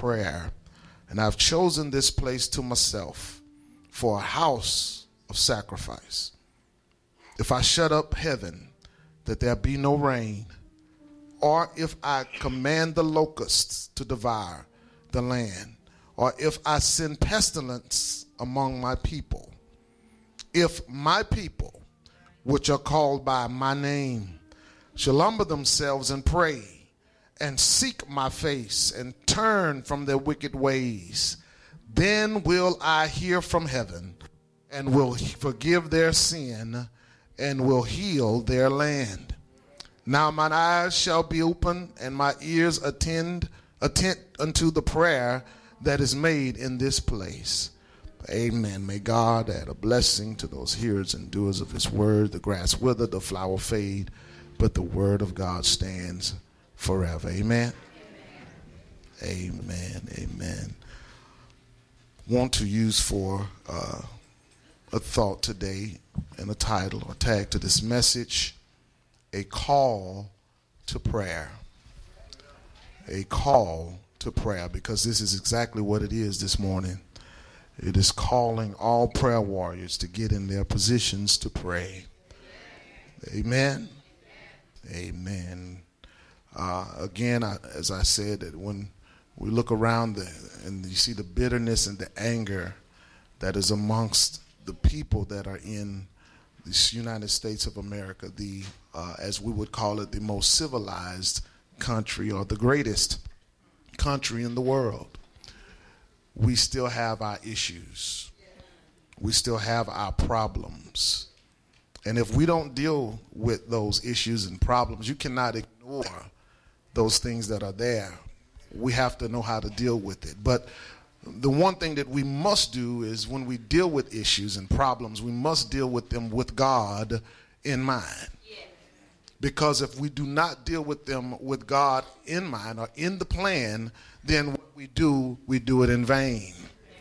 prayer, and I've chosen this place to myself for a house of sacrifice. If I shut up heaven, that there be no rain, or if I command the locusts to devour the land, or if I send pestilence among my people, if my people, which are called by my name, shall humble themselves and pray, and seek my face, and turn from their wicked ways, then will I hear from heaven, and will forgive their sin, and will heal their land. Now mine eyes shall be open, and my ears attent unto the prayer that is made in this place. Amen. May God add a blessing to those hearers and doers of his word. The grass wither, the flower fade, but the word of God stands forever. Amen. Amen. Amen. Want to use for a thought today and a title or tag to this message, a call to prayer. A call to prayer, because this is exactly what it is this morning. It is calling all prayer warriors to get in their positions to pray. Amen. Amen. Again, as I said, that when we look around and you see the bitterness and the anger that is amongst the people that are in this United States of America, the as we would call it, the most civilized country, or the greatest country in the world, we still have our issues. We still have our problems. And if we don't deal with those issues and problems, you cannot ignore those things that are there. We have to know how to deal with it. But the one thing that we must do is, when we deal with issues and problems, we must deal with them with God in mind. Because if we do not deal with them with God in mind or in the plan, then what we do it in vain.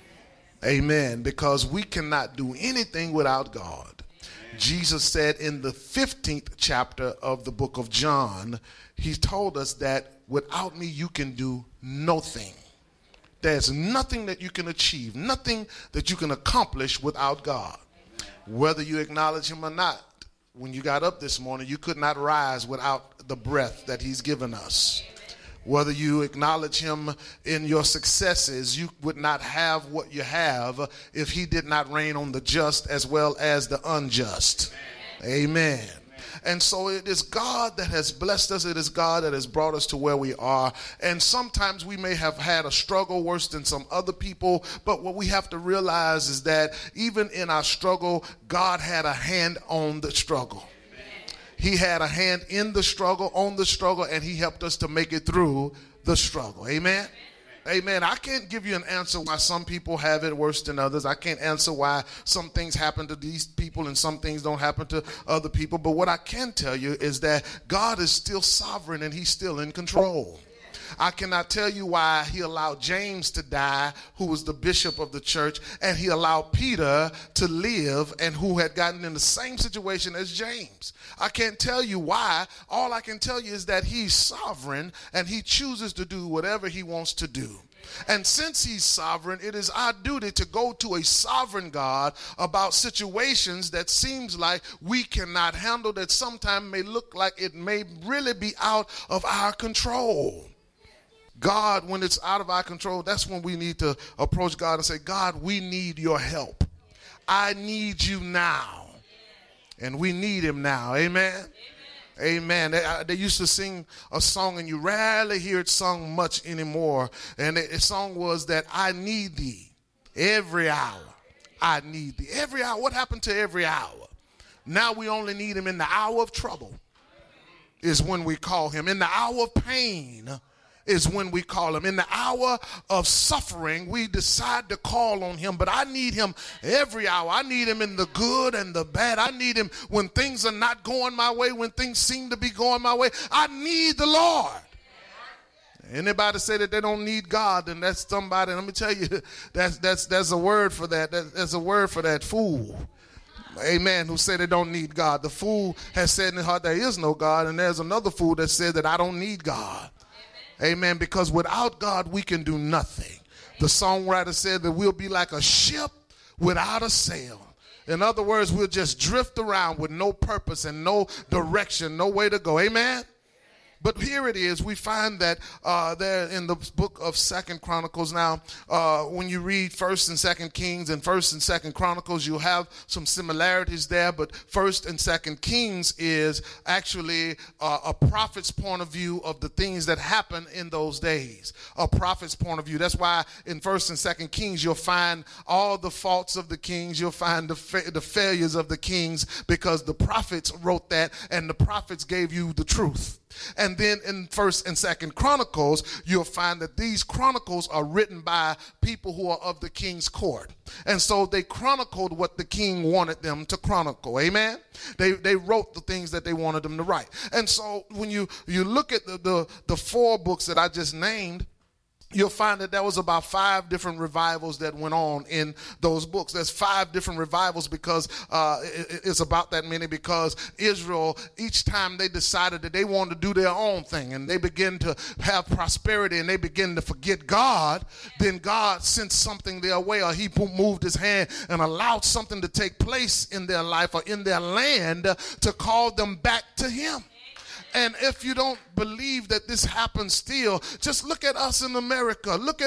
Amen. Because we cannot do anything without God. Jesus said in the 15th chapter of the book of John, he told us that without me you can do nothing. There's nothing that you can achieve, nothing that you can accomplish without God. Whether you acknowledge him or not, when you got up this morning, you could not rise without the breath that he's given us. Whether you acknowledge him in your successes, you would not have what you have if he did not reign on the just as well as the unjust. Amen. And so it is God that has blessed us. It is God that has brought us to where we are. And sometimes we may have had a struggle worse than some other people. But what we have to realize is that even in our struggle, God had a hand on the struggle. He had a hand in the struggle, on the struggle, and he helped us to make it through the struggle. Amen. Amen. I can't give you an answer why some people have it worse than others. I can't answer why some things happen to these people and some things don't happen to other people. But what I can tell you is that God is still sovereign and he's still in control. I cannot tell you why he allowed James to die, who was the bishop of the church, and he allowed Peter to live, and who had gotten in the same situation as James. I can't tell you why. All I can tell you is that he's sovereign and he chooses to do whatever he wants to do. And since he's sovereign, it is our duty to go to a sovereign God about situations that seems like we cannot handle, that sometimes may look like it may really be out of our control. God, when it's out of our control, that's when we need to approach God and say, God, we need your help. I need you now. And we need him now. Amen. Amen. They used to sing a song, and you rarely hear it sung much anymore. And the song was that I need thee every hour. I need thee every hour. What happened to every hour? Now we only need him in the hour of trouble is when we call him. In the hour of pain is when we call him. In the hour of suffering, we decide to call on him. But I need him every hour. I need him in the good and the bad. I need him when things are not going my way, when things seem to be going my way. I need the Lord. Anybody say that they don't need God, then that's somebody. Let me tell you, that's a word for that. That's a word for that fool. Amen. Who say they don't need God. The fool has said in his heart there is no God, and there's another fool that said that I don't need God. Amen. Because without God, we can do nothing. The songwriter said that we'll be like a ship without a sail. In other words, we'll just drift around with no purpose and no direction, no way to go. Amen. But here it is. We find that there in the book of 2nd Chronicles. Now, when you read 1st and 2nd Kings and 1st and 2nd Chronicles, you'll have some similarities there. But 1st and 2nd Kings is actually a prophet's point of view of the things that happened in those days. A prophet's point of view. That's why in 1st and 2nd Kings, you'll find all the faults of the kings. You'll find the failures of the kings, because the prophets wrote that, and the prophets gave you the truth. And then in 1st and 2nd Chronicles, you'll find that these chronicles are written by people who are of the king's court. And so they chronicled what the king wanted them to chronicle. Amen. They wrote the things that they wanted them to write. And so when you look at the 4 books that I just named, you'll find that there was about 5 different revivals that went on in those books. There's 5 different revivals because it's about that many, because Israel, each time they decided that they wanted to do their own thing and they begin to have prosperity and they begin to forget God, then God sent something their way, or he moved his hand and allowed something to take place in their life or in their land to call them back to him. And if you don't believe that this happens still, just look at us in America. Look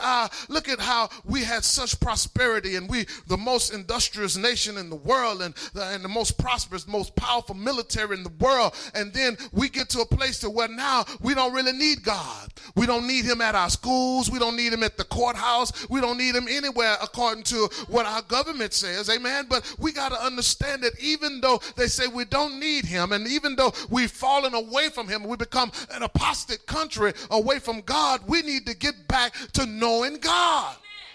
at how we had such prosperity, and we the most industrious nation in the world, and the most prosperous, most powerful military in the world. And then we get to a place to where now we don't really need God. We don't need him at our schools. We don't need him at the courthouse. We don't need him anywhere according to what our government says. Amen. But we got to understand that even though they say we don't need him, and even though we've fallen away from him, we become an apostate country away from God, we need to get back to knowing God.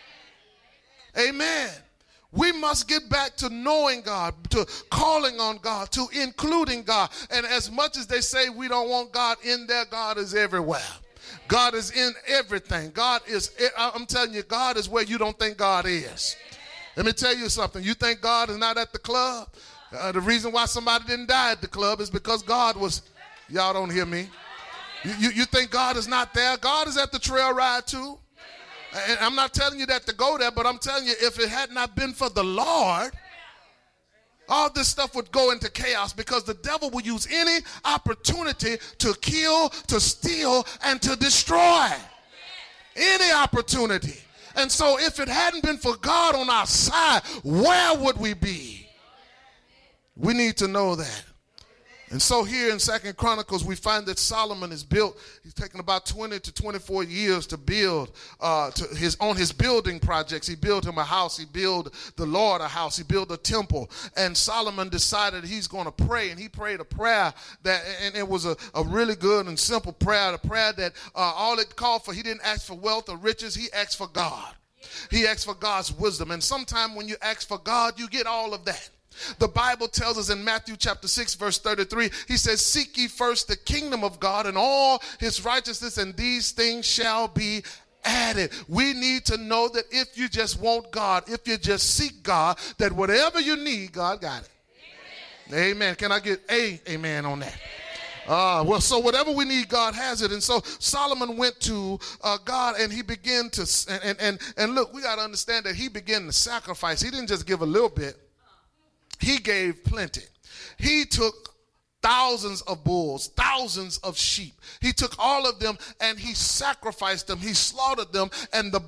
Amen. We must get back to knowing God, to calling on God, to including God. And as much as they say we don't want God in there, God is everywhere. God is in everything. God is, I'm telling you, God is where you don't think God is. Let me tell you something. You think God is not at the club? The reason why somebody didn't die at the club is because God was, y'all don't hear me. You think God is not there? God is at the trail ride too. And I'm not telling you that to go there, but I'm telling you, if it had not been for the Lord, all this stuff would go into chaos, because the devil will use any opportunity to kill, to steal, and to destroy. Any opportunity. And so if it hadn't been for God on our side, where would we be? We need to know that. And so here in 2nd Chronicles, we find that Solomon is built. He's taken about 20 to 24 years to build on his building projects. He built him a house. He built the Lord a house. He built a temple. And Solomon decided he's going to pray. And he prayed a prayer and it was a really good and simple prayer. A prayer that all it called for, he didn't ask for wealth or riches. He asked for God. He asked for God's wisdom. And sometime when you ask for God, you get all of that. The Bible tells us in Matthew chapter 6, verse 33, he says, seek ye first the kingdom of God and all his righteousness, and these things shall be added. We need to know that if you just want God, if you just seek God, that whatever you need, God got it. Amen. Amen. Can I get amen on that? Well, so whatever we need, God has it. And so Solomon went to God, and he began to, and look, we got to understand that he began to sacrifice. He didn't just give a little bit. He gave plenty. He took thousands of bulls, thousands of sheep. He took all of them and he sacrificed them. He slaughtered them. And the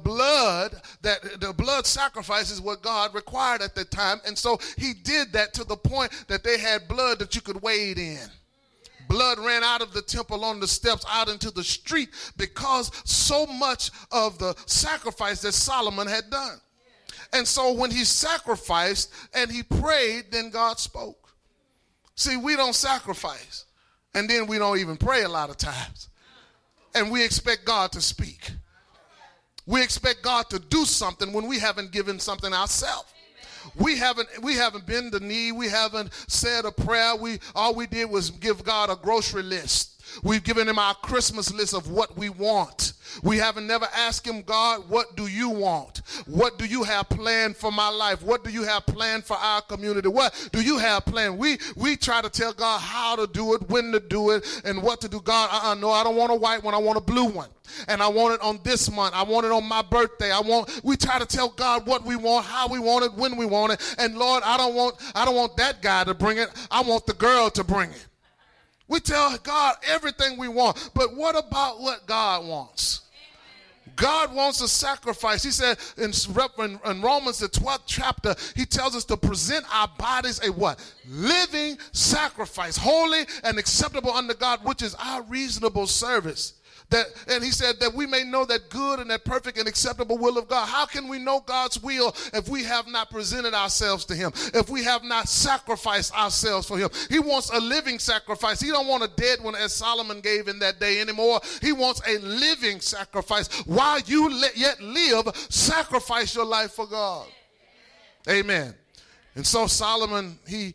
blood sacrifice is what God required at the time. And so he did that to the point that they had blood that you could wade in. Blood ran out of the temple on the steps out into the street because so much of the sacrifice that Solomon had done. And so when he sacrificed and he prayed, then God spoke. See, we don't sacrifice, and then we don't even pray a lot of times. And we expect God to speak. We expect God to do something when we haven't given something ourselves. We haven't bent the knee. We haven't said a prayer. All we did was give God a grocery list. We've given him our Christmas list of what we want. We haven't never asked him, God, what do you want? What do you have planned for my life? What do you have planned for our community? What do you have planned? We try to tell God how to do it, when to do it, and what to do. God, no, I don't want a white one. I want a blue one. And I want it on this month. I want it on my birthday. We try to tell God what we want, how we want it, when we want it. And Lord, I don't want that guy to bring it. I want the girl to bring it. We tell God everything we want. But what about what God wants? God wants a sacrifice. He said in Romans, the 12th chapter, he tells us to present our bodies a what? Living sacrifice, holy and acceptable unto God, which is our reasonable service. And he said that we may know that good and that perfect and acceptable will of God. How can we know God's will if we have not presented ourselves to him, if we have not sacrificed ourselves for him? He wants a living sacrifice. He don't want a dead one as Solomon gave in that day anymore. He wants a living sacrifice. While you yet live, sacrifice your life for God. Amen. And so Solomon, he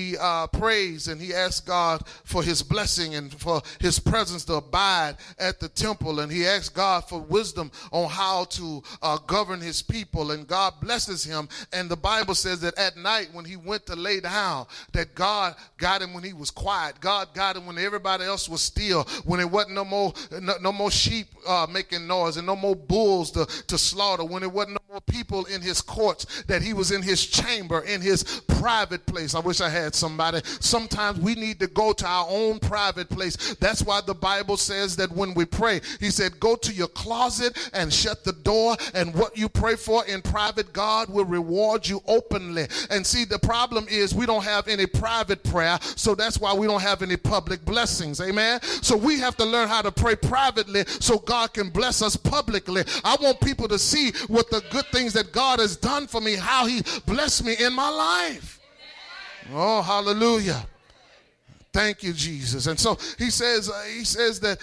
prays and he asks God for his blessing and for his presence to abide at the temple. And he asks God for wisdom on how to govern his people. And God blesses him. And the Bible says that at night when he went to lay down, that God got him when he was quiet. God got him when everybody else was still, when it wasn't no more sheep making noise and no more bulls to slaughter, when it wasn't no more people in his courts, that he was in his chamber, in his private place. I wish I had somebody. Sometimes we need to go to our own private place. That's why the Bible says that when we pray, he said, go to your closet and shut the door, and what you pray for in private, God will reward you openly. And see, the problem is we don't have any private prayer, so that's why we don't have any public blessings. Amen. So we have to learn how to pray privately so God can bless us publicly. I want people to see what the good things that God has done for me, how he blessed me in my life. Oh, hallelujah. Thank you, Jesus. And so he says that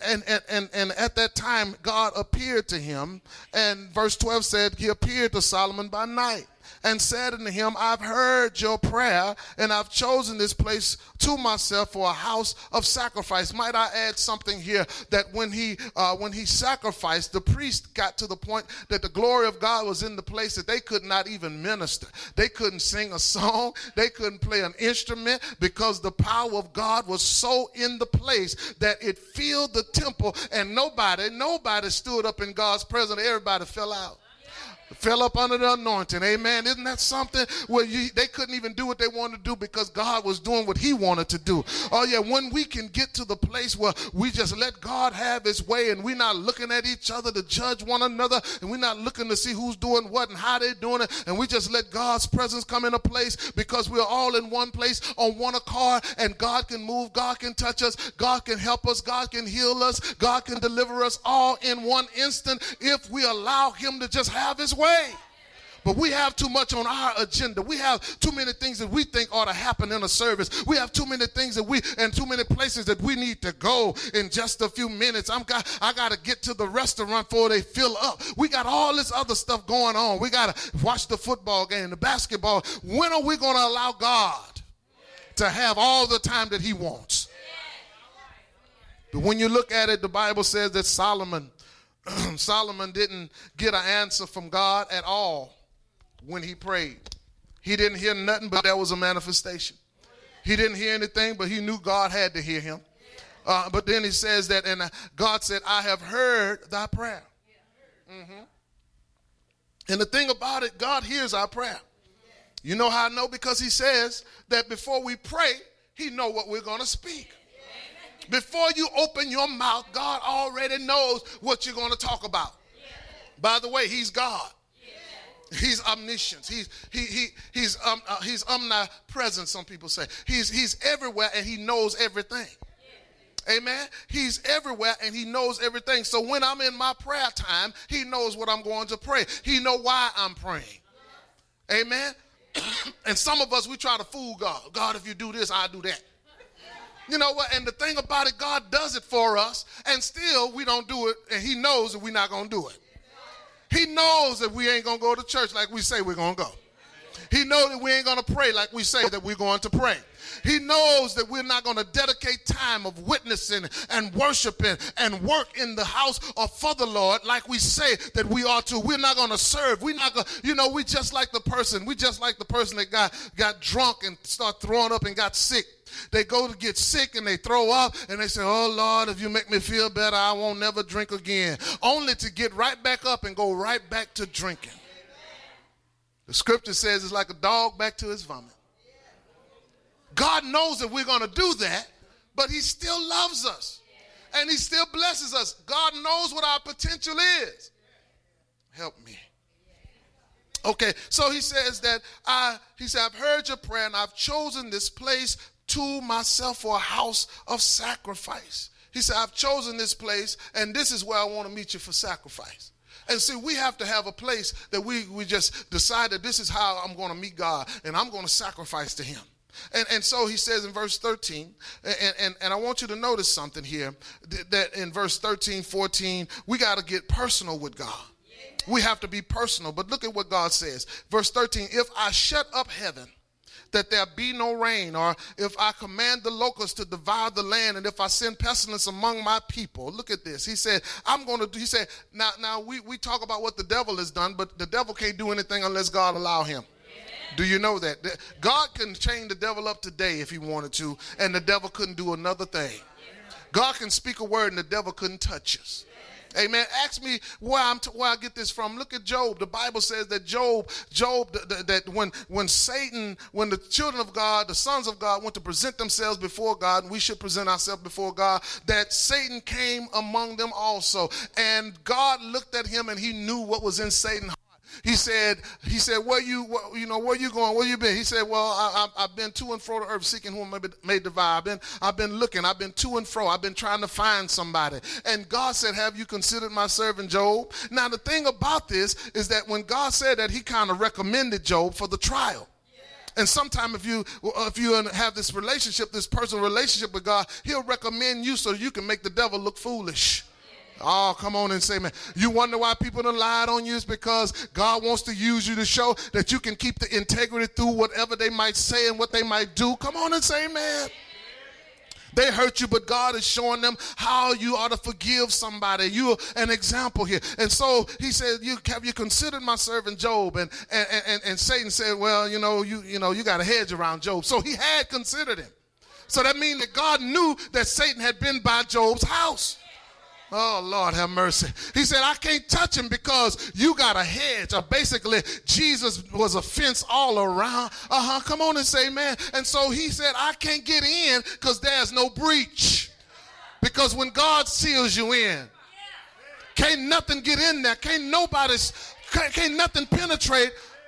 and at that time God appeared to him, and verse 12 said he appeared to Solomon by night and said unto him, I've heard your prayer, and I've chosen this place to myself for a house of sacrifice. Might I add something here, that when he sacrificed, the priest got to the point that the glory of God was in the place that they could not even minister. They couldn't sing a song. They couldn't play an instrument, because the power of God was so in the place that it filled the temple, and nobody stood up in God's presence. Everybody fell out. Fell up under the anointing. Amen. Isn't that something? Where they couldn't even do what they wanted to do because God was doing what he wanted to do. Oh yeah, when we can get to the place where we just let God have his way, and we're not looking at each other to judge one another, and we're not looking to see who's doing what and how they're doing it, and we just let God's presence come in a place, because we're all in one place on one accord, and God can move, God can touch us, God can help us, God can heal us, God can deliver us all in one instant if we allow him to just have his way. But we have too much on our agenda. We have too many things that we think ought to happen in a service. We have too many things and too many places that we need to go in just a few minutes. I got to get to the restaurant before they fill up. We got all this other stuff going on. We got to watch the football game, the basketball. When are we going to allow God to have all the time that he wants? But when you look at it, the Bible says that Solomon didn't get an answer from God at all when he prayed. He didn't hear nothing, but there was a manifestation. He didn't hear anything, but he knew God had to hear him. But then he says that, and God said, I have heard thy prayer. Mm-hmm. And the thing about it, God hears our prayer. You know how I know? Because he says that before we pray, he knows what we're going to speak. Before you open your mouth, God already knows what you're going to talk about. By the way, he's God. He's omniscient. He's omnipresent, some people say. He's everywhere, and he knows everything. Amen. He's everywhere, and he knows everything. So when I'm in my prayer time, he knows what I'm going to pray. He knows why I'm praying. Amen. And some of us, we try to fool God. God, if you do this, I'll do that. You know what? And the thing about it, God does it for us, and still we don't do it, and he knows that we're not going to do it. He knows that we ain't going to go to church like we say we're going to go. He knows that we ain't going to pray like we say that we're going to pray. He knows that we're not going to dedicate time of witnessing and worshiping and work in the house or for the Lord like we say that we ought to. We're not going to serve. We're not going to, we just like the person. We just like the person that got drunk and start throwing up and got sick. They go to get sick and they throw up and they say, oh, Lord, if you make me feel better, I won't never drink again. Only to get right back up and go right back to drinking. The scripture says it's like a dog back to his vomit. God knows that we're going to do that, but he still loves us and he still blesses us. God knows what our potential is. Help me. Okay, so he says that I've heard your prayer and I've chosen this place to myself for a house of sacrifice. He said, I've chosen this place and this is where I want to meet you for sacrifice. And see, we have to have a place that we just decide that this is how I'm going to meet God and I'm going to sacrifice to him. And so he says in verse 13, and I want you to notice something here, that in verse 13, 14, we got to get personal with God. We have to be personal. But look at what God says. Verse 13, if I shut up heaven, that there be no rain, or if I command the locusts to devour the land, and if I send pestilence among my people. Look at this. He said, he said, now we talk about what the devil has done, but the devil can't do anything unless God allow him. Do you know that? God can chain the devil up today if he wanted to, and the devil couldn't do another thing. God can speak a word and the devil couldn't touch us. Amen. Ask me where I get this from. Look at Job. The Bible says that Job, that when Satan, when the children of God, the sons of God went to present themselves before God, and we should present ourselves before God, that Satan came among them also. And God looked at him and he knew what was in Satan's heart. He said, where you going? Where you been? He said, well, I've been to and fro the earth seeking whom may devour. I've been looking. I've been to and fro. I've been trying to find somebody. And God said, have you considered my servant Job? Now, the thing about this is that when God said that, he kind of recommended Job for the trial. And sometimes if you have this relationship, this personal relationship with God, he'll recommend you so you can make the devil look foolish. Oh, come on and say, man, you wonder why people done lied on you? It's because God wants to use you to show that you can keep the integrity through whatever they might say and what they might do. Come on and say, man. They hurt you, but God is showing them how you ought to forgive somebody. You're an example here. And so he said, have you considered my servant Job? And Satan said, well, you got a hedge around Job. So he had considered him. So that means that God knew that Satan had been by Job's house. Oh, Lord, have mercy. He said, I can't touch him because you got a hedge. Or basically, Jesus was a fence all around. Come on and say, man. And so he said, I can't get in because there's no breach. Because when God seals you in, can't nothing get in there. Can't nothing penetrate.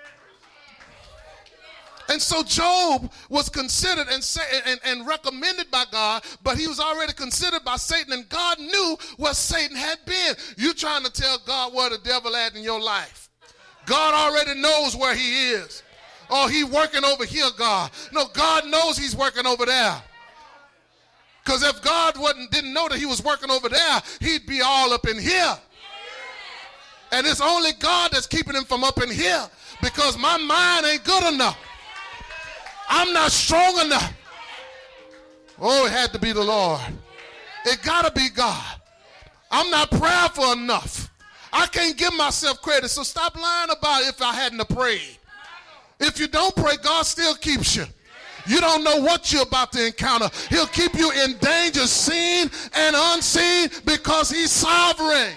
And so Job was considered and recommended by God, but he was already considered by Satan, and God knew where Satan had been. You trying to tell God where the devil at in your life. God already knows where he is. Oh, he working over here, God. No, God knows he's working over there. Because if God didn't know that he was working over there, he'd be all up in here. And it's only God that's keeping him from up in here because my mind ain't good enough. I'm not strong enough. Oh, it had to be the Lord. It got to be God. I'm not prayerful enough. I can't give myself credit. So stop lying about it if I hadn't prayed. If you don't pray, God still keeps you. You don't know what you're about to encounter. He'll keep you in danger, seen and unseen, because he's sovereign.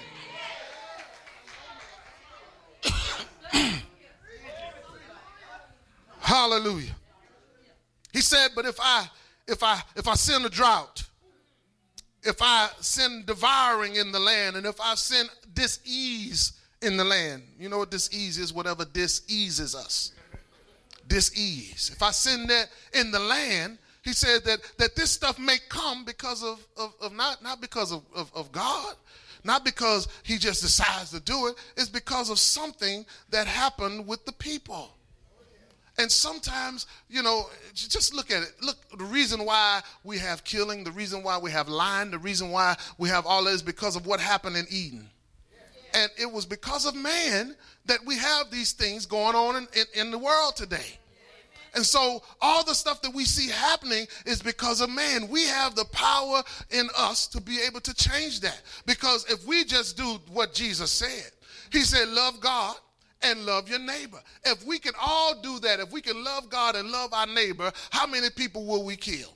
Hallelujah. He said, but if I send a drought, if I send devouring in the land, and if I send dis-ease in the land, you know what dis-ease is? Whatever dis-eases us. Dis-ease. If I send that in the land, he said that this stuff may come because of not because of God, not because he just decides to do it. It's because of something that happened with the people. And sometimes, just look at it. Look, the reason why we have killing, the reason why we have lying, the reason why we have all that is because of what happened in Eden. And it was because of man that we have these things going on in the world today. And so all the stuff that we see happening is because of man. We have the power in us to be able to change that. Because if we just do what Jesus said, he said, love God and love your neighbor. If we can all do that, if we can love God and love our neighbor, how many people will we kill?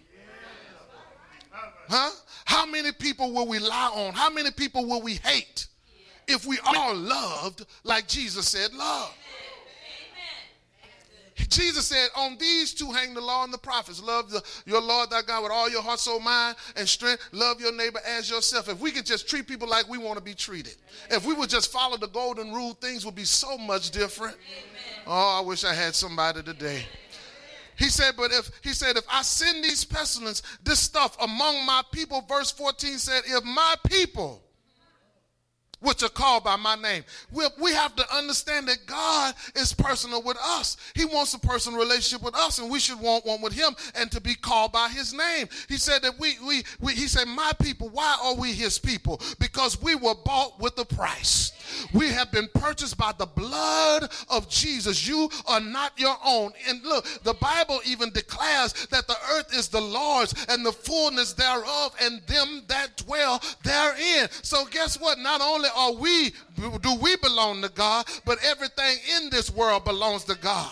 Huh? How many people will we lie on? How many people will we hate? If we all loved like Jesus said love. Jesus said, on these two hang the law and the prophets. Love your Lord thy God with all your heart, soul, mind, and strength. Love your neighbor as yourself. If we could just treat people like we want to be treated. If we would just follow the golden rule, things would be so much different. Oh, I wish I had somebody today. He said, if I send these pestilence, this stuff among my people, verse 14 said, if my people, which are called by my name. We have to understand that God is personal with us. He wants a personal relationship with us, and we should want one with him and to be called by his name. He said that he said, my people, why are we his people? Because we were bought with a price. We have been purchased by the blood of Jesus. You are not your own. And look, the Bible even declares that the earth is the Lord's and the fullness thereof and them that dwell therein. So guess what? Not only do we belong to God, but everything in this world belongs to God.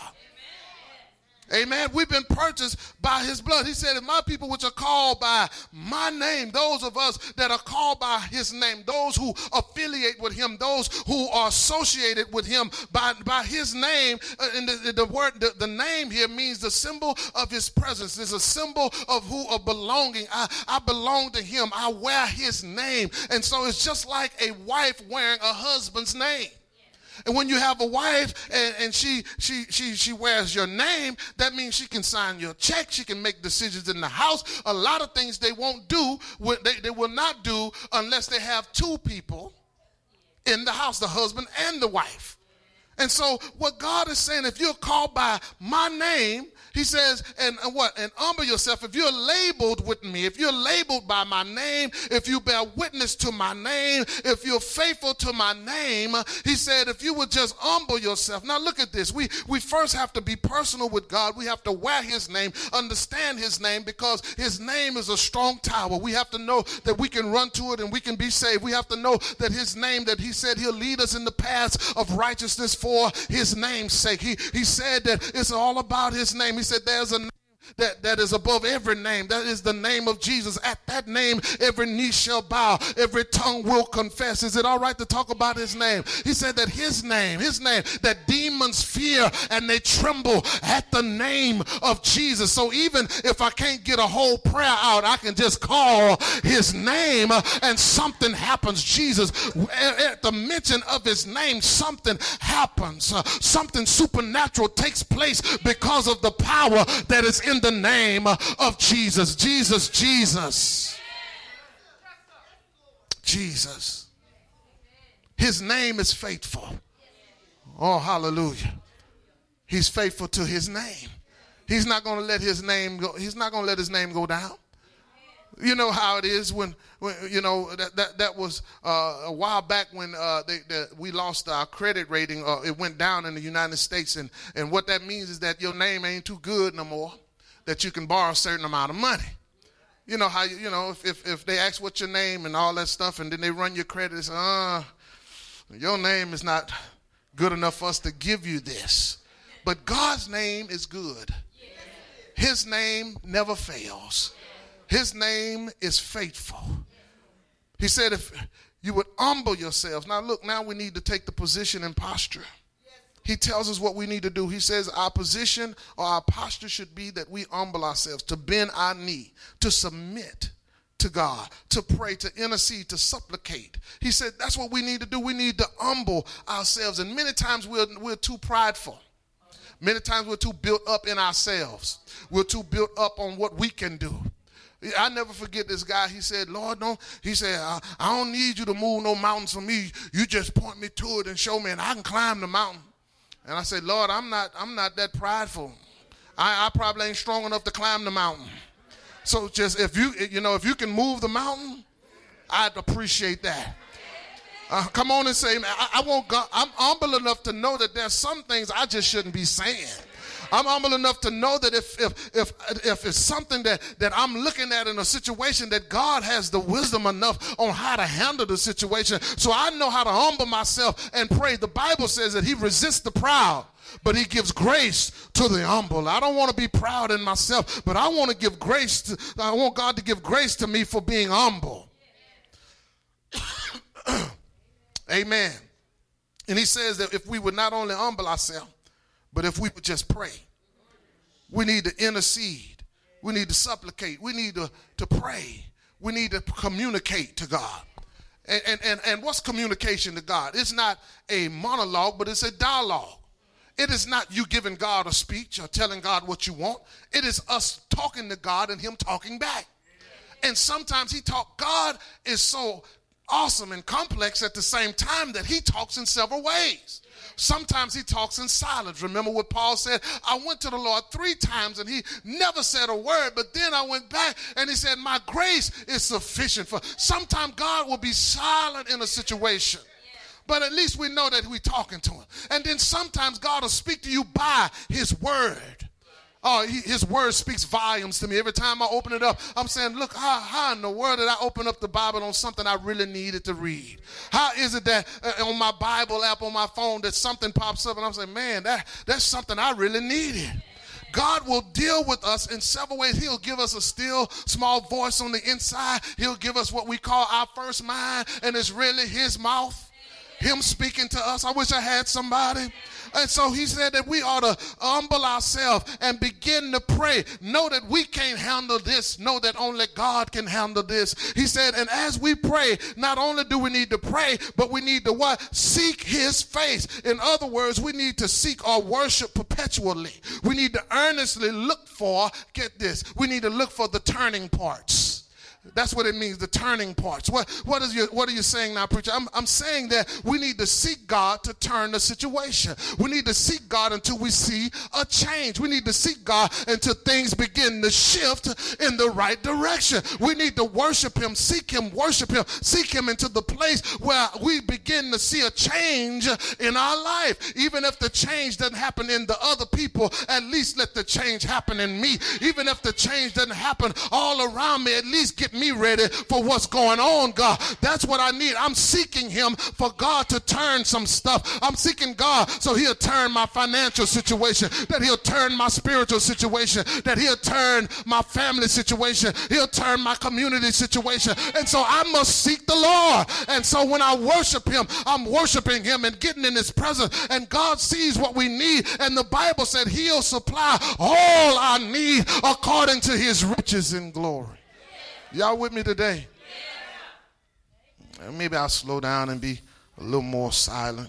Amen. We've been purchased by his blood. He said, if my people which are called by my name, those of us that are called by his name, those who affiliate with him, those who are associated with him by his name, and the name here means the symbol of his presence. It's a symbol of belonging. I belong to him. I wear his name. And so it's just like a wife wearing a husband's name. And when you have a wife and she wears your name, that means she can sign your check. She can make decisions in the house. A lot of things they won't do, they will not do unless they have two people in the house, the husband and the wife. And so what God is saying, if you're called by my name, he says, and humble yourself. If you're labeled with me, if you're labeled by my name, if you bear witness to my name, if you're faithful to my name, he said, if you would just humble yourself. Now look at this. We first have to be personal with God. We have to wear his name, understand his name, because his name is a strong tower. We have to know that we can run to it and we can be saved. We have to know that his name, that he said he'll lead us in the paths of righteousness for his name's sake. He said that it's all about his name. He said there's a name that is above every name. That is the name of Jesus. At that name, every knee shall bow, every tongue will confess. Is it all right to talk about his name? He said that his name, that demons fear and they tremble at the name of Jesus. So even if I can't get a whole prayer out, I can just call his name and something happens. Jesus, at the mention of his name, something happens. Something supernatural takes place because of the power that is in the name of Jesus. Jesus. His name is faithful. Oh, hallelujah. He's faithful to his name. He's not going to let his name go. He's not going to let his name go down. You know how it is when you know that was a while back when we lost our credit rating. It went down in the United States, and what that means is that your name ain't too good no more, that you can borrow a certain amount of money. You know how if they ask what's your name and all that stuff, and then they run your credit, and say, your name is not good enough for us to give you this. But God's name is good. His name never fails. His name is faithful. He said if you would humble yourselves. Now look, now we need to take the position and posture. He tells us what we need to do. He says our position or our posture should be that we humble ourselves, to bend our knee, to submit to God, to pray, to intercede, to supplicate. He said that's what we need to do. We need to humble ourselves. And many times we're too prideful. Many times we're too built up in ourselves. We're too built up on what we can do. I never forget this guy. He said, Lord, he said, I don't need you to move no mountains for me. You just point me to it and show me, and I can climb the mountain. And I said, Lord, I'm not that prideful. I probably ain't strong enough to climb the mountain. So just if you can move the mountain, I'd appreciate that. Come on and say, man, I want God. I'm humble enough to know that there's some things I just shouldn't be saying. I'm humble enough to know that if it's something that I'm looking at in a situation, that God has the wisdom enough on how to handle the situation. So I know how to humble myself and pray. The Bible says that he resists the proud, but he gives grace to the humble. I don't want to be proud in myself, but I want to give grace. I want God to give grace to me for being humble. Amen. And he says that if we would not only humble ourselves, but if we would just pray, we need to intercede. We need to supplicate. We need to pray. We need to communicate to God. And what's communication to God? It's not a monologue, but it's a dialogue. It is not you giving God a speech or telling God what you want. It is us talking to God and him talking back. And sometimes God is so awesome and complex at the same time that he talks in several ways. Sometimes he talks in silence. Remember what Paul said? I went to the Lord 3 times and he never said a word, but then I went back and he said, my grace is sufficient for. Sometimes God will be silent in a situation, but at least we know that we're talking to him. And then sometimes God will speak to you by his word. Oh, his word speaks volumes to me. Every time I open it up, I'm saying, look, how in the world did I open up the Bible on something I really needed to read? How is it that on my Bible app on my phone that something pops up and I'm saying, man, that's something I really needed? God will deal with us in several ways. He'll give us a still small voice on the inside. He'll give us what we call our first mind, and it's really his mouth, him speaking to us. I wish I had somebody. And so he said that we ought to humble ourselves and begin to pray. Know that we can't handle this. Know that only God can handle this. He said, and as we pray, not only do we need to pray, but we need to what? Seek his face. In other words, we need to seek or worship perpetually. We need to earnestly look for, get this, we need to look for the turning parts. That's what it means, the turning parts. What are you saying now, preacher? I'm saying that we need to seek God to turn the situation. We need to seek God until we see a change. We need to seek God until things begin to shift in the right direction. We need to worship him, seek him, worship him, seek him into the place where we begin to see a change in our life. Even if the change doesn't happen in the other people, at least let the change happen in me. Even if the change doesn't happen all around me, at least get me ready for what's going on, God. That's what I need. I'm seeking him for God to turn some stuff. I'm seeking God so he'll turn my financial situation, that he'll turn my spiritual situation, that he'll turn my family situation, he'll turn my community situation. And so I must seek the Lord. And so when I worship him, I'm worshiping him and getting in his presence, and God sees what we need, and the Bible said he'll supply all our need according to his riches in glory. Y'all with me today? Yeah. Maybe I'll slow down and be a little more silent.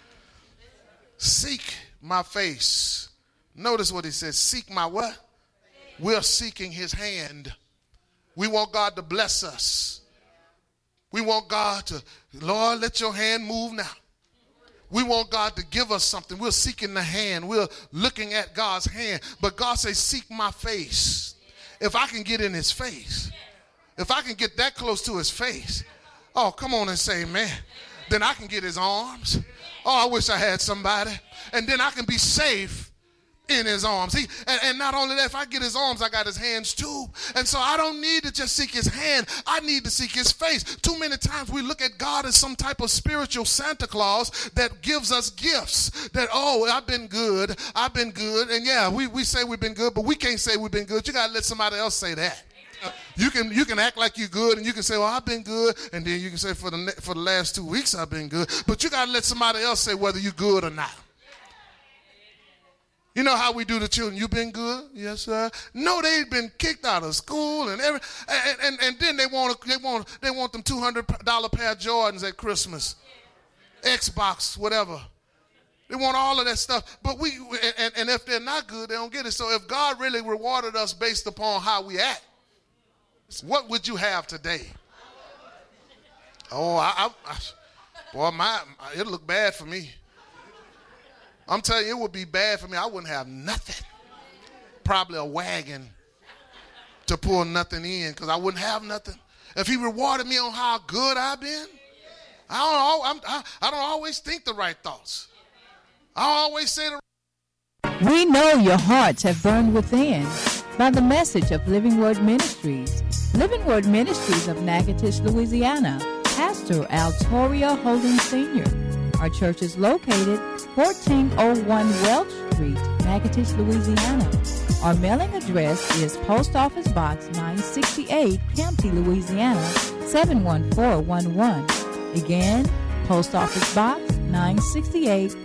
Seek my face. Notice what he says. Seek my what? We're seeking his hand. We want God to bless us. We want God to, Lord, let your hand move now. We want God to give us something. We're seeking the hand. We're looking at God's hand. But God says, seek my face. If I can get in his face, if I can get that close to his face, oh, come on and say amen. Then I can get his arms. Oh, I wish I had somebody. And then I can be safe in his arms. And not only that, if I get his arms, I got his hands too. And so I don't need to just seek his hand. I need to seek his face. Too many times we look at God as some type of spiritual Santa Claus that gives us gifts. That, oh, I've been good. And yeah, we say we've been good, but we can't say we've been good. You got to let somebody else say that. You can act like you're good, and you can say, well, I've been good, and then you can say for the last 2 weeks I've been good. But you got to let somebody else say whether you're good or not. You know how we do the children? You been good? Yes, sir. No, they've been kicked out of school and then they want them $200 pair of Jordans at Christmas, Xbox, whatever. They want all of that stuff. But and if they're not good, they don't get it. So if God really rewarded us based upon how we act, what would you have today? Oh, boy, it'll look bad for me. I'm telling you, it would be bad for me. I wouldn't have nothing. Probably a wagon to pull nothing in, because I wouldn't have nothing. If he rewarded me on how good I've been, I don't always think the right thoughts. I don't always say the. We know your hearts have burned within by the message of Living Word Ministries. Living Word Ministries of Natchitoches, Louisiana. Pastor Altoria Holden Sr. Our church is located 1401 Welch Street, Natchitoches, Louisiana. Our mailing address is Post Office Box 968, Campty, Louisiana 71411. Again, Post Office Box 968,